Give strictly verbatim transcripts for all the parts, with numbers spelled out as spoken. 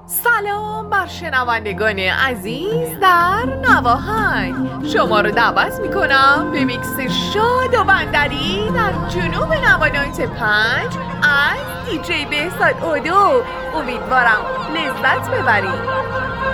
سلام بر شنوندگان عزیز در نواهنگ. شما رو دعوت میکنم به میکس شاد و بندری در جنوب نود و نه و پنج از دیجی بهزاد اودو. امیدوارم لذت ببرید.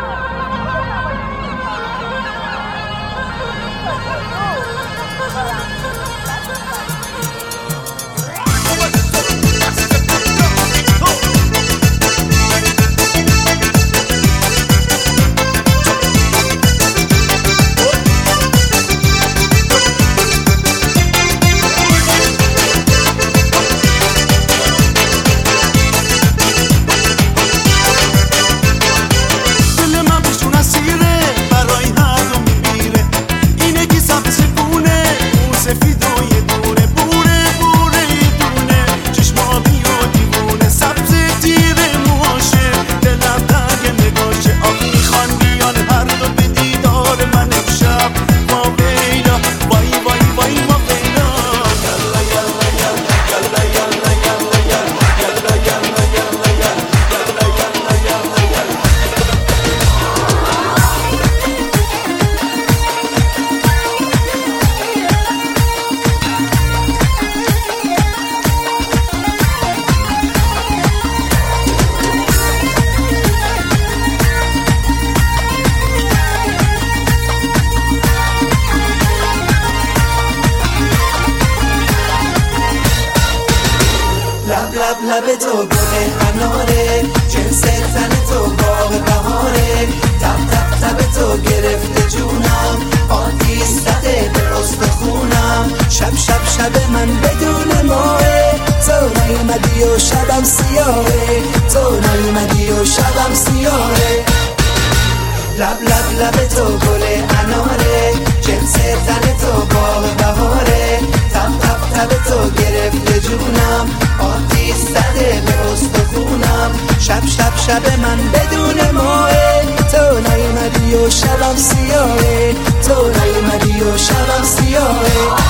لب تو گل اناره، جنس تن تو باغ بهاره، تب تب تب تو گرفته جونم، آتیش زده به استخونم. شب شب شب من بدون ماه، تو نیومدی و شبم سیاهه، تو نیومدی و شبم سیاهه. لب لب لب تو گل اناره، جنس تن تو باغ بهاره، تب تب تب تو گرفته جونم، آتیش زده به استخونم. شب شب شب من بدون ماه، تو نیومدی و شبم سیاهه، تو نیومدی و شبم سیاهه.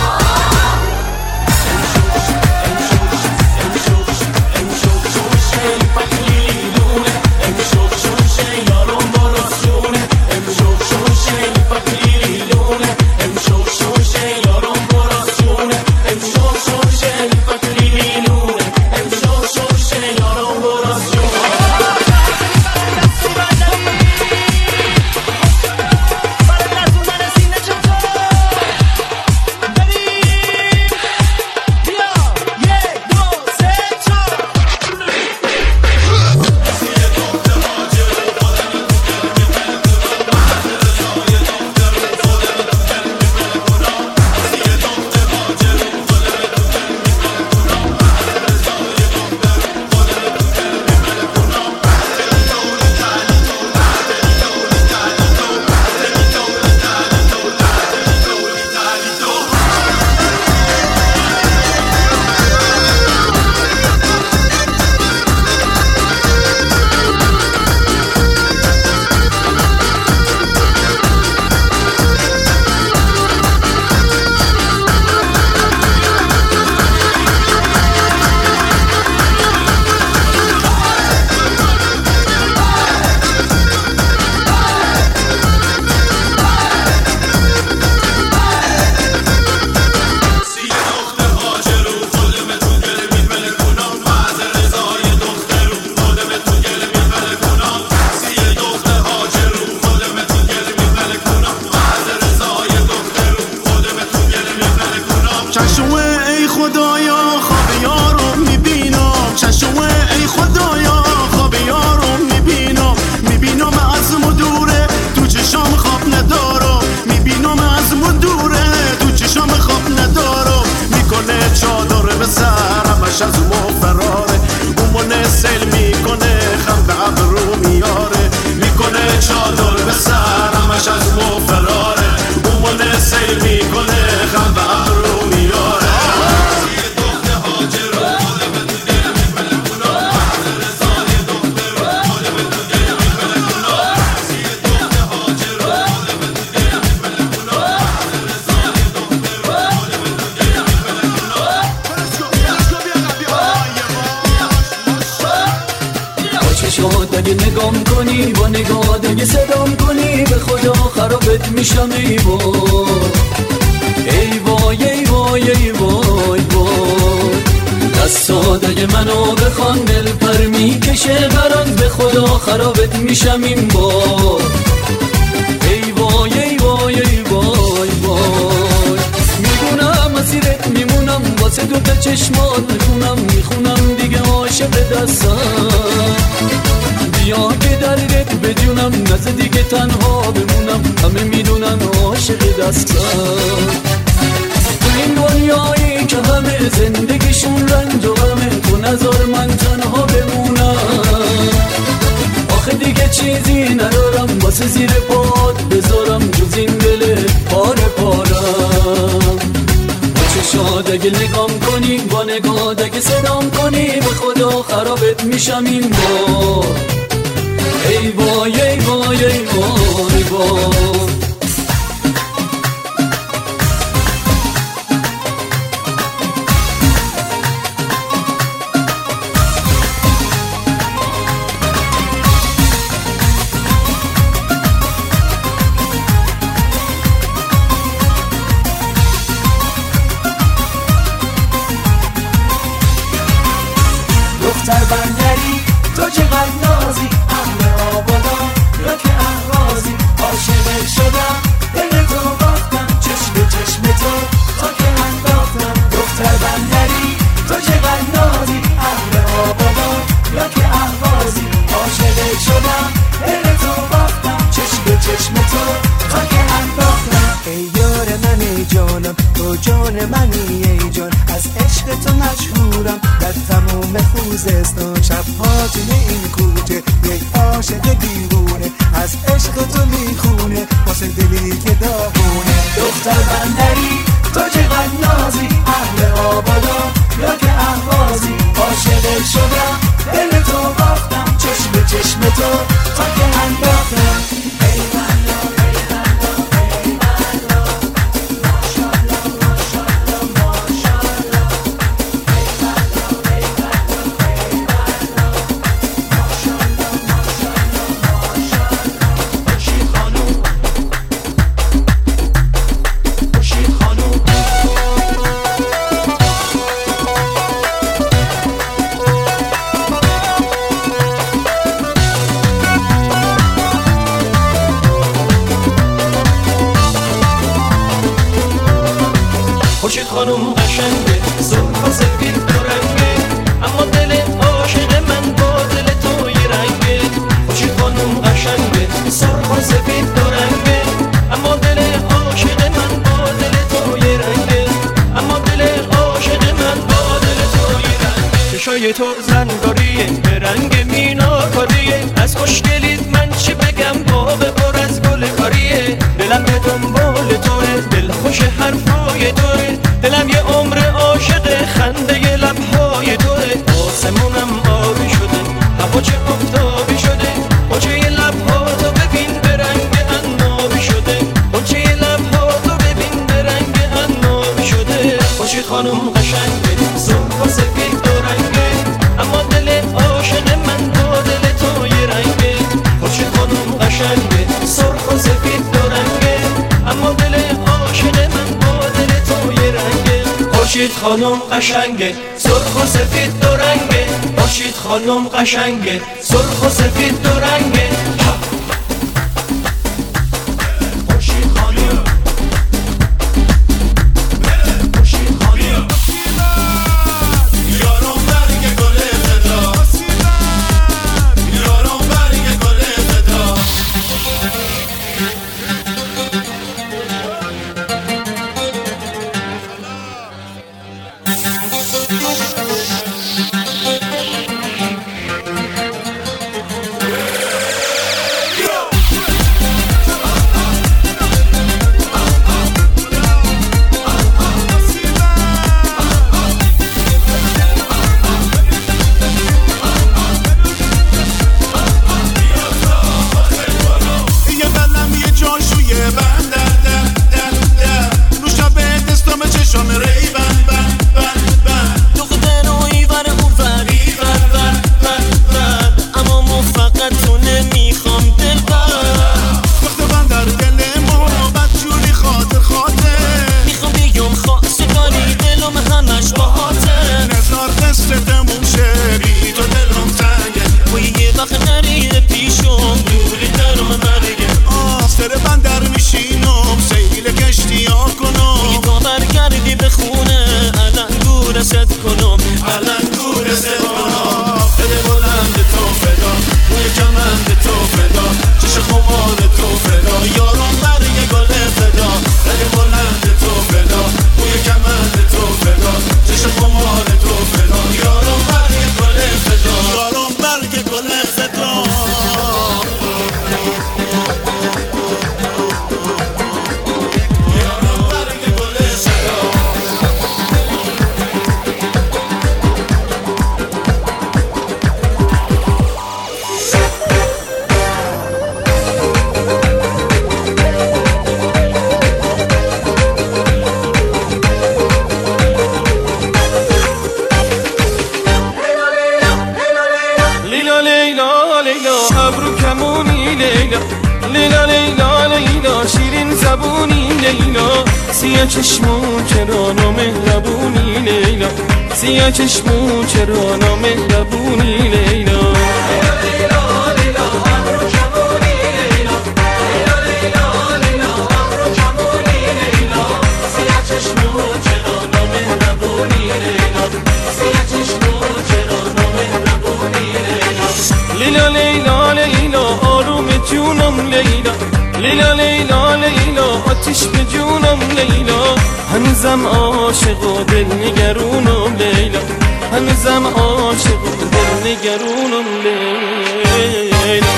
چشات اگه نگام کنی با نگات اگه صدام کنی به خدا خرابت میشم ای وای ای وای ای وای ای وای وای دستات اگه منو بخوان دل پر میکشه بران به خدا خرابت میشم این بار ای وای ای وای ای وای وای میدونم مسیرت میمونم واسه دوتا چشمات میخونم میخونم دیگه عاشق دستم بیا که دردت بدونم نزد دیگه تنها بمونم همه میدونن عاشق دستم تو این دنیایی که همه زندگیشون رنج و غمه تو نذار من تنها بمونم آخه دیگه چیزی ندارم واسه زیر پات بذارم جز این دل پاره پارم با چشات اگه نگام کنی با نگات اگه صدام کنی به خدا خرابت میشم این بار ای وای ای وای ای وای وای دختر بندری تو چقدر نازی اهل آبادا یا که اهرازی عاشقت شدم دل تو باختم چشم به چشم تو تا که انداختم دختر بندری تو چقدر نازی اهل آبادا یا که اهرازی عاشقت شدم دل تو باختم چشم به چشم تو تا که انداختم ای یار من ای جانم تو جان منی ای جان از عشق تو مشهورم در تمام خوزستان شب‌ها توی این کوچه یک عاشق دیوونه از عشق تو میخونه واسه دلی که داغونه دختر بندری تو چقدر نازی اهل آبادا یا که اهوازی عاشقت شدم دل تو باختم چشم به چشم تو تا که انداختم ای والله ای والله ای والله ماشاءالله ماشاءالله ماشاءالله ای والله ای والله ای والله ماشاءالله ماشاءالله ماشاءالله خوشی خانوم خوشی خانوم خوشی خانوم قشنگه سرخ و سفید دو رنگه اما دل عاشق من با دل تو یه رنگه خوشی خانوم قشنگه سرخ و سفید دو رنگه اما دل عاشق من با دل تو یه رنگه اما دل عاشق من با دل تو یه رنگه چشای تو زنگاریه به رنگ میناکاریه از خوشگلیت من چی بگم باغ پر از گل کاریه دلم به دنبال توه دل خوش حرفای توه دلم یه عمر عاشق خنده لبهای توه آسمونم آبی شده هوا چه آفتابی شده قنچه لبها تو ببین به رنگ عنابی شده قنچه لبها تو ببین به رنگ عنابی شده خوشی خانوم قشنگه سرخ و سفید دو رنگه اما دل عاشق من با دل تو یه رنگه خوشی خانوم قشنگه سرخ و سفید دو رنگه اما دل عاشق من با دل تو یه رنگه خورشید خانم قشنگه سرخ و سفید دو رنگه خورشید خانم قشنگه سرخ و سفید دو رنگه خورشید خانم خورشید خانم یارم برگ گل صدا یارم برگ گل صدا گل زدان لیلا لیلا لیلا شیرین زبونی لیلا سیاه چشمون چرا نامهربونی لیلا سیاه چشمون چرا نامهربونی لیلا لیلا لیلا لیلا آروم جونم لیلا لیلا لیلا لیلا آتیش به جونم لیلا هنوزم عاشق و دل نگرونم لیلا هنوزم عاشق و دل نگرونم لیلا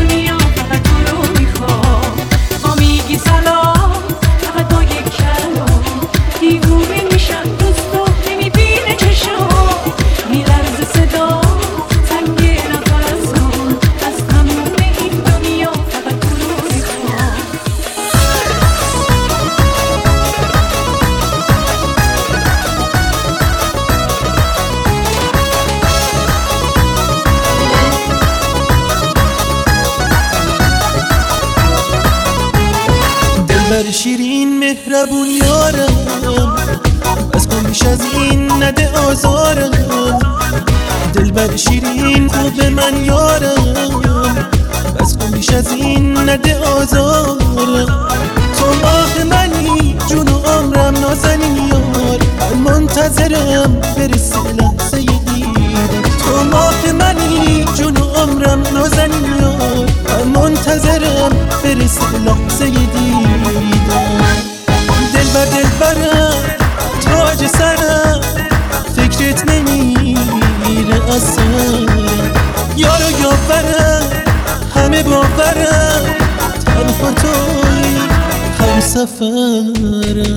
سلام فقط با یک کلام دلبر شیرین مهربون یارم، بس کن بیش از این نده آزارم. دلبر شیرین خوب من یارم، بس کن بیش از این نده آزارم. تو ماه منی جون و عمرم نازنین یار، من منتظرم برسه لحظه دیدم. تو ماه منی جون و عمرم نازنین یار، من منتظرم برسه لحظه دیدم. دلبر دلبرم تاج سرم، فکرت نمیره از سرم. یارو یاورم همه باورم، تنها توی هم سفرم.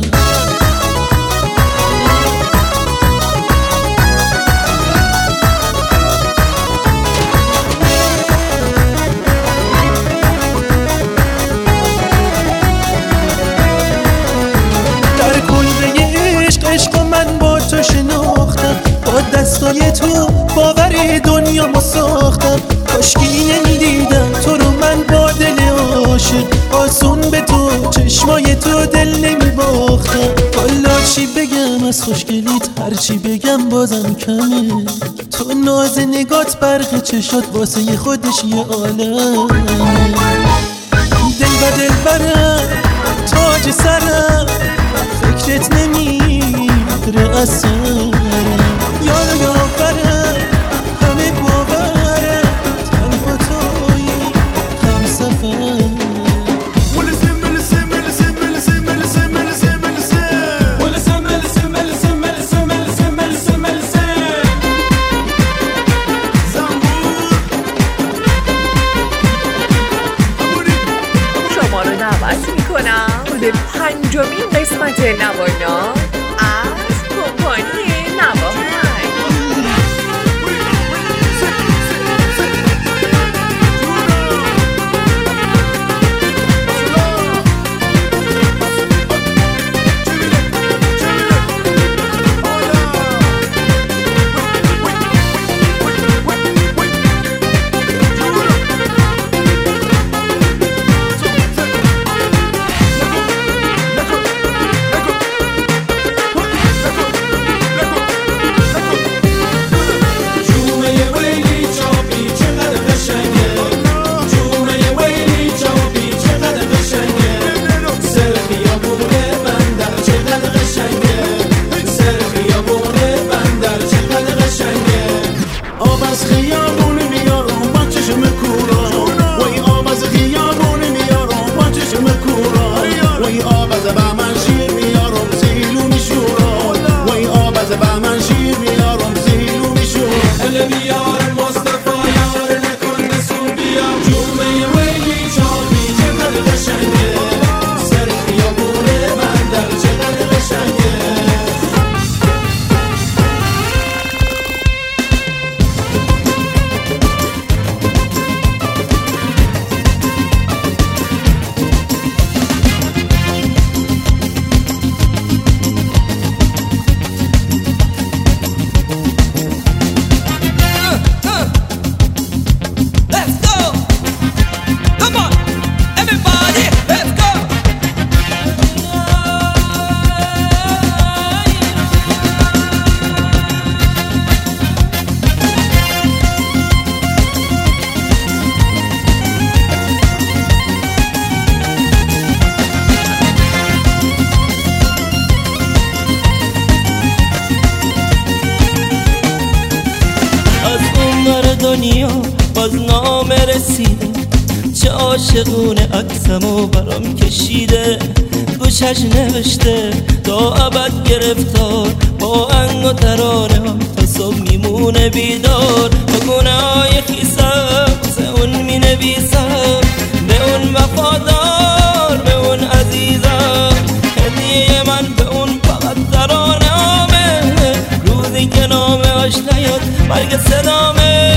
در کلبه عشق عشق من با تو شناختم، با دستای تو باور دنیا ساختم. کاشکی نمیدیدم تو رو من با دل عاشق، آسون به تو چشمای تو دل نمیباختم. والا چی بگم از خوشگلیت، هرچی بگم بازم کمه. تو ناز نگات برق چشات واسه خودش یه عالمه. دل و دل برم تاج سرم، فکرت نمیره از سرم. یارو یاورم همه باورم، تنها توی هم سفرم. شما رو دعوت میکنم به پنجمین قسمت نوانا از کمپانی نواهنگ. دنیا باز نامه رسیده، چه عاشقونه عکسمو برام کشیده. گوشش نوشته تا ابد گرفتار، با انگ و ترانه ها تا صبح میمونه بیدار. با گونه های خیسم واسه اون می نویسم، به اون وفادار به اون عزیزم. هدیه من به اون فقط ترانه هامه، روزی که نامه هاش نیاد برگ صدامه.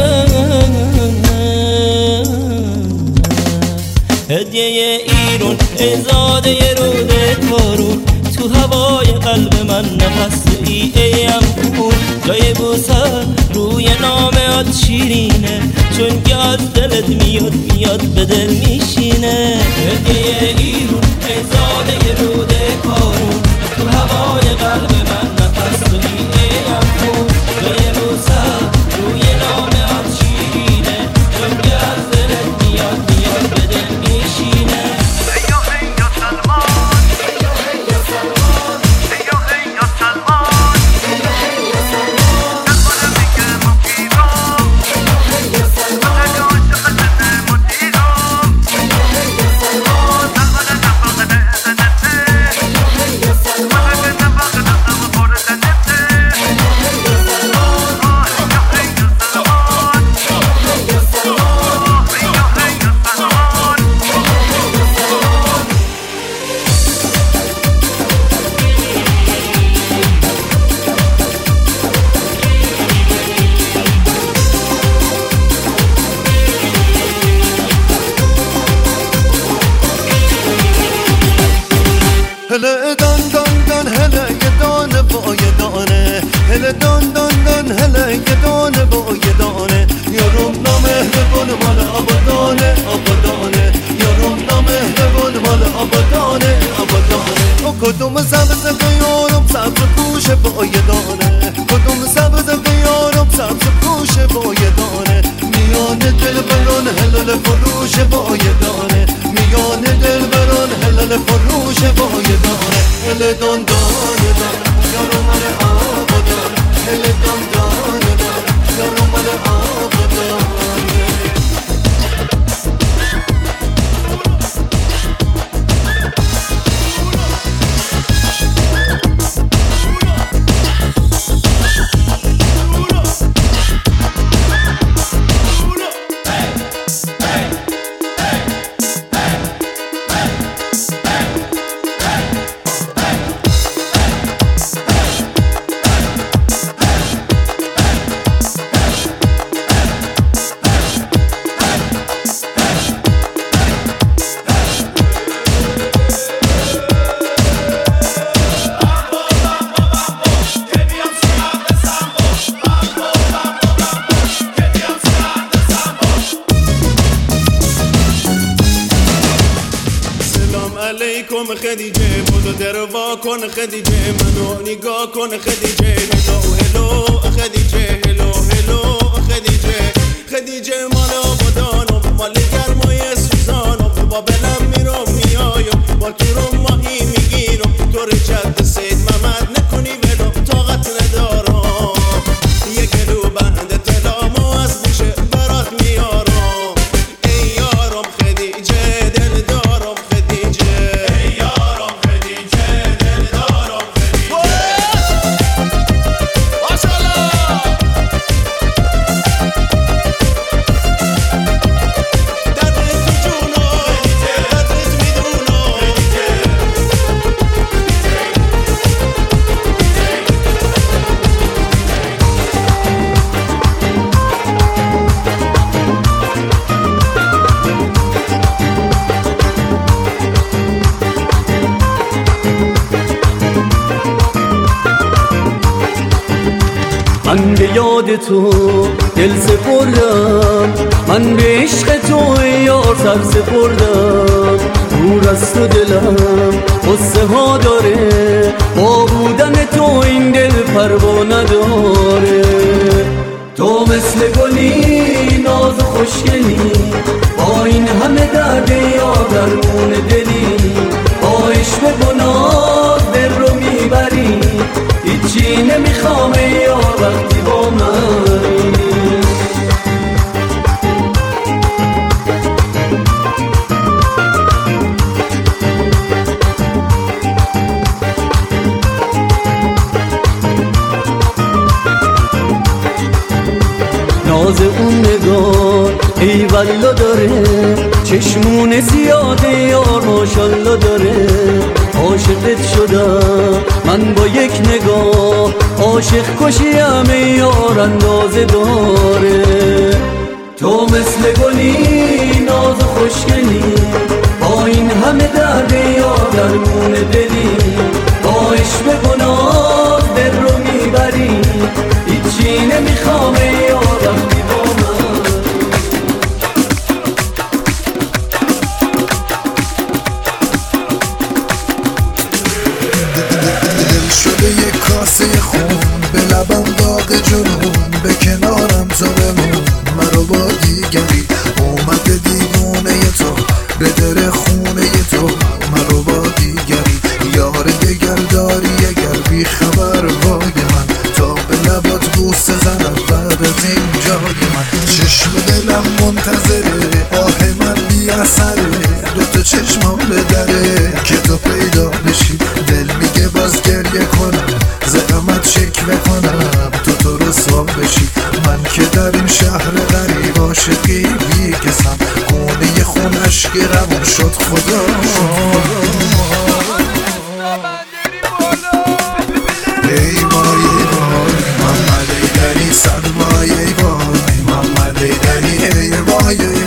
هدیه ایرون ازاده رود تارون، تو هوای قلب من نفس ای ایم خون. جای بوسن روی نامهات شیرینه، چون که از دلت میاد میاد به دل میشینه. هدیه ایرون ای زاده روده کارون، تو هوای قلب من نفس داری ای افغون. جای موسا روی نامهات شیرینه، چون که از دلت میاد میاد به دل میشینه. هله دان دان دان هله یه دانه با یه دانه، هله دان دان دان هله یه دانه با یه دانه. یارم نامهربان مال آبادانه آبادانه، یارم نامهربان مال آبادانه آبادانه. او کدوم سبز که یارم سبز پوشه با یه دانه، کدوم سبز که یارم سبز پوشه با یه دانه. میان دل بران هلال فروش با یه دانه، میان دل بران هلال فروش با یه دانه. هل دان دان دان یارو مال آبادان، هل دان دان دان یارو مال آبادان. علیکم خدیجه، بودو در وا کن خدیجه، منو نگاه کن خدیجه. هلو هلو خدیجه، هلو هلو خدیجه. خدیجه مال آبادانم، مال گرمای سوزانم. با بلم میرم میایم، با تو رو ماهی میگیرم. تو رجد سید محمد نکنی ولو، طاقت ندارم. یه گلو بند تلامو از بوشه برات میارم. ای یارم خدیجه دل دارم خدیجه. من به یاد تو دل سپردم، من به عشق تو یار سر سپردم. دور از تو دلم قصه ها داره، با بودن تو این دل پروا نداره. تو مثل گلی ناز و خوشگلی، با این همه درد یا درمون دلی. با عشق گناه دل رو میبری، هیچی نمیخوام یا وقتی با منی. ناز اون نگاه ای والا داره، چشمون زیاده یار ماشالله داره. عاشقت شدم من با یک نگاه، عاشق کشیم یار اندازه داره. تو مثل گلی ناز و خوشگلی، با این همه درد یار درمون دلی. با عشق گناه دل رو میبری، هیچی نمیخوام شده یک کاسه خون به لبم داغ جنون به کنارم تو بمون مرا با دیگری اومده دیوونه تو به در خونه تو مرا با دیگری یار دگر داری اگر بی خبر وای من تا به لبات بوسه زنم بعد از این جای من چشم دلم منتظره آه من بی اثره دوتا چشمام به دره که تو پیدا بشی دل میگه باز گریه کنم زحمت شکوه کنم تو تو رسوا بشی من که در این شهر غریب عاشقی بی کسم خونه خونش که روان شد خدا ای وای ای وای محمد ایدری صد وای ای وای محمد ایدری ای وای ای